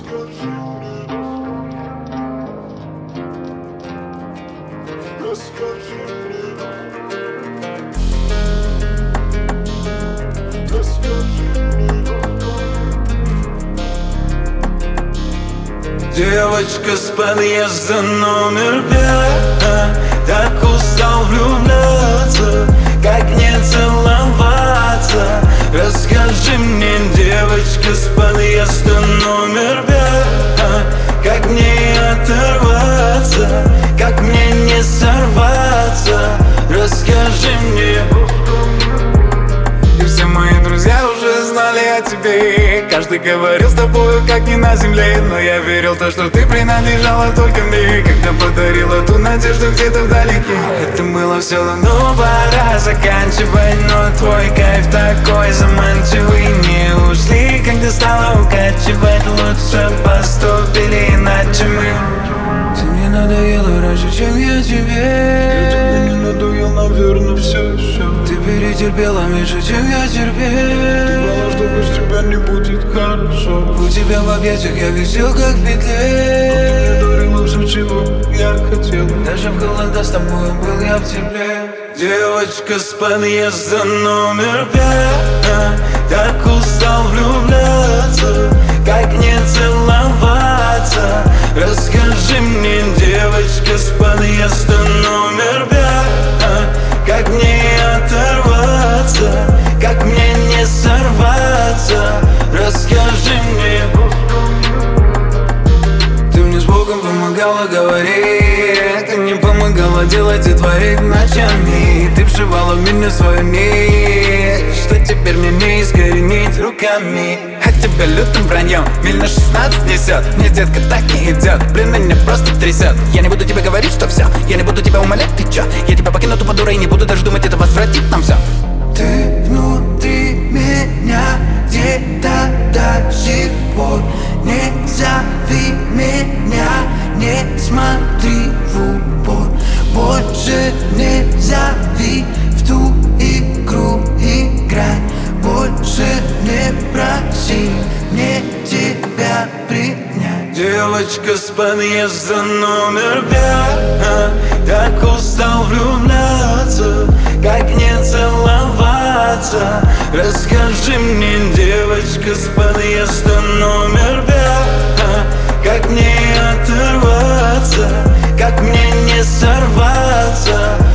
Девочка с подъезда номер 5, так устал влюбляться, как не целоваться. Расскажи мне, девочка с подъезда номер 5, как мне оторваться, как мне не сорваться. Расскажи мне. И все мои друзья уже знали о тебе. Каждый говорил с тобою, как не на земле. Но я верил в то, что ты принадлежала только мне, когда подарила ту надежду где-то вдалеке. Это было все давно, пора заканчивать. Но твой кайф такой заманчивый. Не ушли, когда стало укачивать. Лучше поступили иначе мы. Ты мне надоела раньше, чем я тебе. Я тебе не надоел, наверное, все еще. Ты перетерпела меньше, чем я терпел. Думала, что без тебя не будет хорошо. У тебя в объятиях я висел, как в петле. Но ты мне дарила все, чего я хотел. Даже в холода с тобой был я в тепле. Девочка с подъезда номер 5, так устал влюбляться, как не целоваться. Расскажи мне, девочка с подъезда номер 5, как мне оторваться, как мне не сорваться. Расскажи мне. Ты мне с Богом помогала говорить, ты мне помогала делать и творить ночами. Ты вшивала в меня свою нить, что теперь мне не искоренить руками. От тебя лютым враньем миль на 16 несет. Мне, детка, так не идет, блин, меня просто трясет. Я не буду тебе говорить, что все, я не буду тебя умолять, ты чё? Я тебя покину тупо дурой, не буду даже думать, это возвратит нам все. Ты внутри меня где-то до сих пор. Не зови меня, не смотри в упор. Больше не зови, в ту игру играй. Больше не проси мне тебя принять. Девочка с подъезда номер 5, так устал влюбляться, как не целоваться. Расскажи мне, девочка с подъезда номер 5, как мне оторваться, как мне не сорваться.